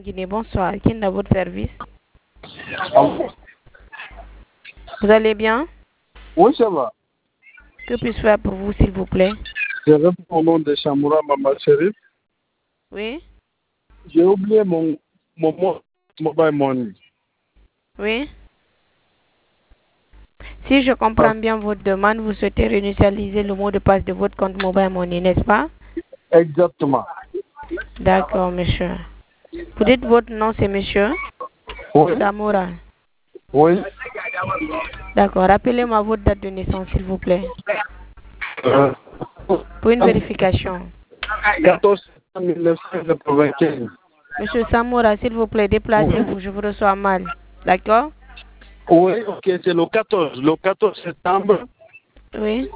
Guinée, bonsoir. Qui est à votre service? Allô? Vous allez bien? Oui, ça va. Que puis-je faire pour vous, s'il vous plaît? Je réponds au nom de Chamoura Mama Sherif. Oui? J'ai oublié mon mobile money. Oui? Si je comprends bien votre demande, vous souhaitez réinitialiser le mot de passe de votre compte Mobile Money, n'est-ce pas? Exactement. D'accord, monsieur. Vous dites votre nom, c'est monsieur Oui. Samoura. Oui. D'accord. Rappelez-moi votre date de naissance, s'il vous plaît, Euh, pour une vérification. 14 1995. Monsieur Samoura, s'il vous plaît, déplacez-vous, je vous reçois mal. D'accord? Oui, ok, c'est le 14 septembre Oui?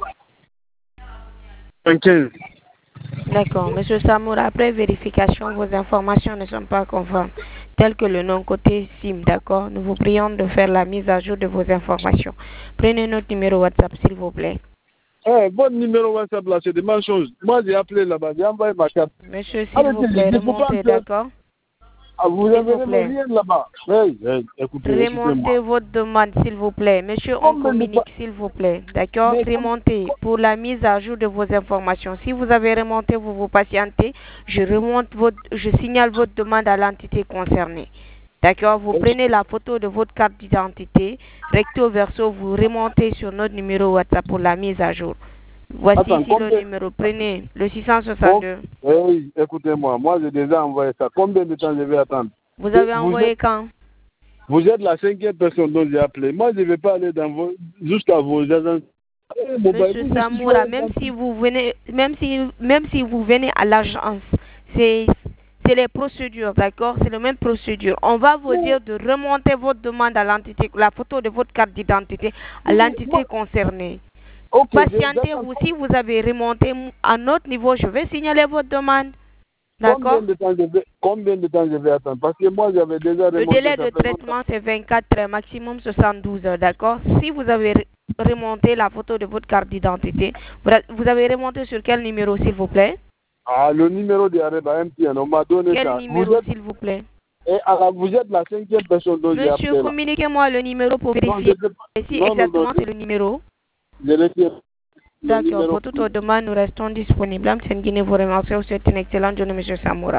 2015. D'accord. Monsieur Samoura, après vérification, vos informations ne sont pas conformes, telles que le nom côté SIM, d'accord? Nous vous prions de faire la mise à jour de vos informations. Prenez notre numéro WhatsApp, s'il vous plaît. Votre numéro WhatsApp là, c'est des mêmes choses. Moi, j'ai appelé là-bas, j'ai envoyé ma carte. Monsieur, s'il vous plaît, remontez, d'accord? Vous S'il avez vous plaît. rien là-bas. Hey, écoutez, Remontez votre demande, s'il vous plaît. Monsieur, on communique, s'il vous plaît. D'accord? Remontez pour la mise à jour de vos informations. Si vous avez remonté, vous vous patientez. Je signale votre demande à l'entité concernée. D'accord? Vous prenez la photo de votre carte d'identité, recto verso, vous remontez sur notre numéro WhatsApp pour la mise à jour. Voici ici le numéro. Prenez le 662. Oui, écoutez-moi, moi j'ai déjà envoyé ça. Combien de temps je vais attendre? Vous avez envoyé quand? Vous êtes la 5e personne dont j'ai appelé. Moi, je ne vais pas aller jusqu'à vos agences. Monsieur Samoura, même si vous venez à l'agence, c'est les procédures, d'accord? C'est la même procédure. On va vous dire de remonter votre demande à l'entité, la photo de votre carte d'identité à l'entité concernée. Patientez-vous. Si vous avez remonté à notre niveau, je vais signaler votre demande. D'accord? Combien de temps je vais attendre? Parce que moi, j'avais déjà remonté. Le délai de traitement, c'est 24 heures, maximum 72 heures, d'accord? Si vous avez remonté la photo de votre carte d'identité, vous avez remonté sur quel numéro, s'il vous plaît? Le numéro de Areba MTN, on m'a donné ça. Quel numéro, s'il vous plaît? Et alors, vous êtes la 5e personne dont j'ai appelé. Monsieur, communiquez-moi le numéro pour vérifier si exactement c'est le numéro. D'accord, pour toute demande, nous restons disponibles. M. Guinée vous remercie. Vous souhaite une excellente journée, monsieur Samoura.